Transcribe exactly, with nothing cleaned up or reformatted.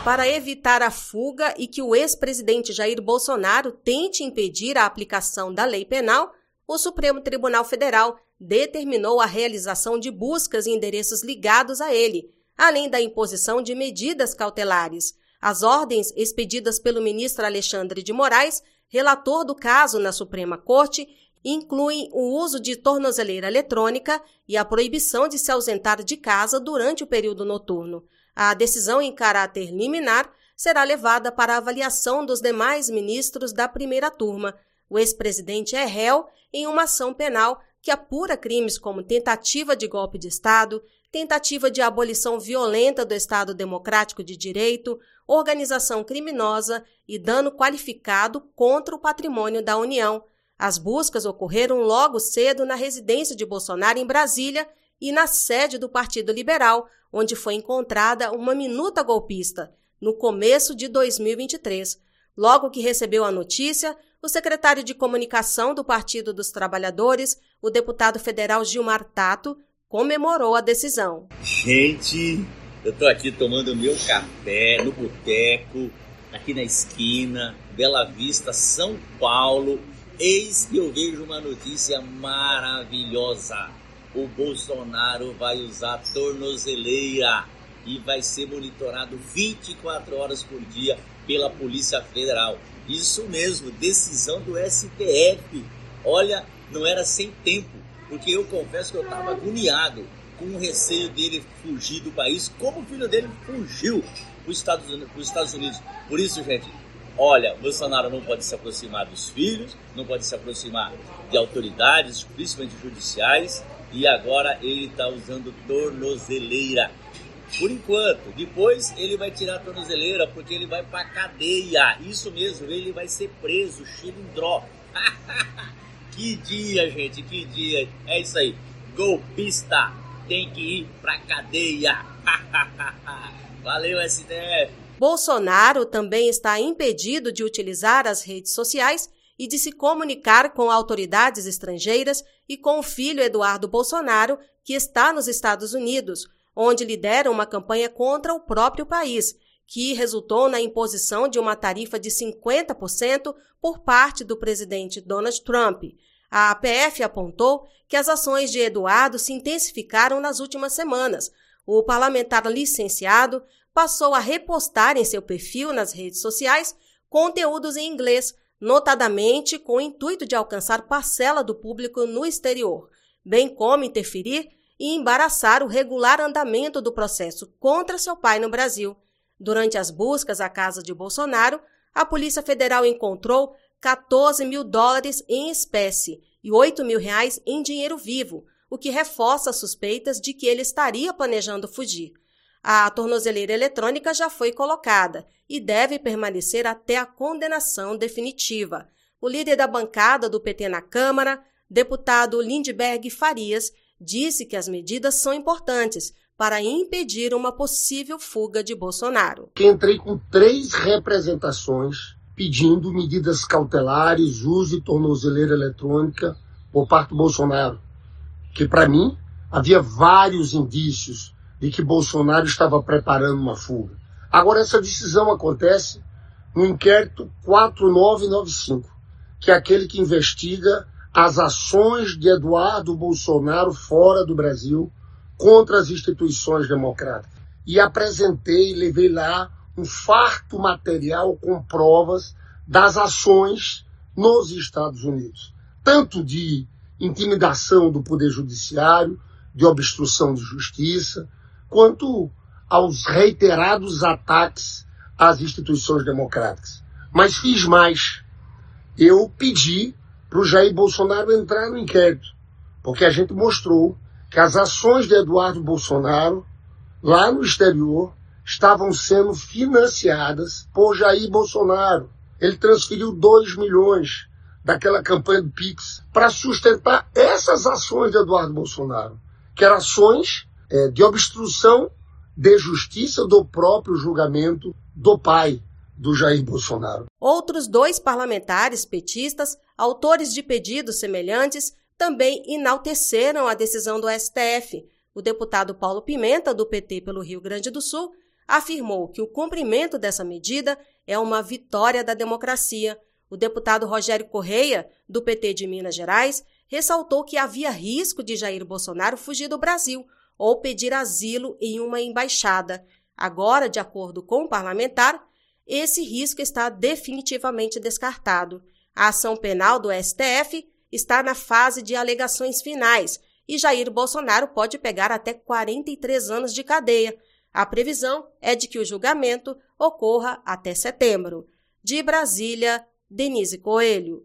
Para evitar a fuga e que o ex-presidente Jair Bolsonaro tente impedir a aplicação da lei penal, o Supremo Tribunal Federal determinou a realização de buscas em endereços ligados a ele, além da imposição de medidas cautelares. As ordens expedidas pelo ministro Alexandre de Moraes, relator do caso na Suprema Corte, incluem o uso de tornozeleira eletrônica e a proibição de se ausentar de casa durante o período noturno. A decisão em caráter liminar será levada para a avaliação dos demais ministros da primeira turma. O ex-presidente é réu em uma ação penal que apura crimes como tentativa de golpe de Estado, tentativa de abolição violenta do Estado Democrático de Direito, organização criminosa e dano qualificado contra o patrimônio da União. As buscas ocorreram logo cedo na residência de Bolsonaro em Brasília e na sede do Partido Liberal, onde foi encontrada uma minuta golpista, no começo de dois mil e vinte e três. Logo que recebeu a notícia, o secretário de Comunicação do Partido dos Trabalhadores, o deputado federal Gilmar Tato, comemorou a decisão. Gente, eu estou aqui tomando meu café no boteco, aqui na esquina, Bela Vista, São Paulo. Eis que eu vejo uma notícia maravilhosa. O Bolsonaro vai usar tornozeleira e vai ser monitorado vinte e quatro horas por dia pela Polícia Federal. Isso mesmo, decisão do S T F. Olha, não era sem tempo, porque eu confesso que eu estava agoniado com o receio dele fugir do país, como o filho dele fugiu para os Estados Unidos, para os Estados Unidos. Por isso, gente, olha, Bolsonaro não pode se aproximar dos filhos, não pode se aproximar de autoridades, principalmente judiciais, e agora ele está usando tornozeleira. Por enquanto, depois ele vai tirar a tornozeleira porque ele vai para cadeia. Isso mesmo, ele vai ser preso, chilindró. Que dia, gente, que dia. É isso aí, golpista tem que ir para cadeia. Valeu, S T F. Bolsonaro também está impedido de utilizar as redes sociais e de se comunicar com autoridades estrangeiras e com o filho Eduardo Bolsonaro, que está nos Estados Unidos, onde lidera uma campanha contra o próprio país, que resultou na imposição de uma tarifa de cinquenta por cento por parte do presidente Donald Trump. A A P F apontou que as ações de Eduardo se intensificaram nas últimas semanas. O parlamentar licenciado passou a repostar em seu perfil nas redes sociais conteúdos em inglês, notadamente com o intuito de alcançar parcela do público no exterior, bem como interferir e embaraçar o regular andamento do processo contra seu pai no Brasil. Durante as buscas à casa de Bolsonaro, a Polícia Federal encontrou quatorze mil dólares em espécie e oito mil reais em dinheiro vivo, o que reforça as suspeitas de que ele estaria planejando fugir. A tornozeleira eletrônica já foi colocada e deve permanecer até a condenação definitiva. O líder da bancada do P T na Câmara, deputado Lindbergh Farias, disse que as medidas são importantes para impedir uma possível fuga de Bolsonaro. Entrei com três representações pedindo medidas cautelares, uso de tornozeleira eletrônica por parte do Bolsonaro, que para mim havia vários indícios de que Bolsonaro estava preparando uma fuga. Agora essa decisão acontece no inquérito quatro nove nove cinco, que é aquele que investiga as ações de Eduardo Bolsonaro fora do Brasil contra as instituições democráticas. E apresentei, levei lá um farto material com provas das ações nos Estados Unidos, tanto de intimidação do Poder Judiciário, de obstrução de justiça, quanto aos reiterados ataques às instituições democráticas. Mas fiz mais. Eu pedi para o Jair Bolsonaro entrar no inquérito, porque a gente mostrou que as ações de Eduardo Bolsonaro, lá no exterior, estavam sendo financiadas por Jair Bolsonaro. Ele transferiu dois milhões daquela campanha do Pix para sustentar essas ações de Eduardo Bolsonaro, que eram ações é, de obstrução de justiça do próprio julgamento do pai do Jair Bolsonaro. Outros dois parlamentares petistas, autores de pedidos semelhantes, também enalteceram a decisão do S T F. O deputado Paulo Pimenta, do P T pelo Rio Grande do Sul, afirmou que o cumprimento dessa medida é uma vitória da democracia. O deputado Rogério Correia, do P T de Minas Gerais, ressaltou que havia risco de Jair Bolsonaro fugir do Brasil ou pedir asilo em uma embaixada. Agora, de acordo com o parlamentar, esse risco está definitivamente descartado. A ação penal do S T F está na fase de alegações finais e Jair Bolsonaro pode pegar até quarenta e três anos de cadeia. A previsão é de que o julgamento ocorra até setembro. De Brasília, Denise Coelho.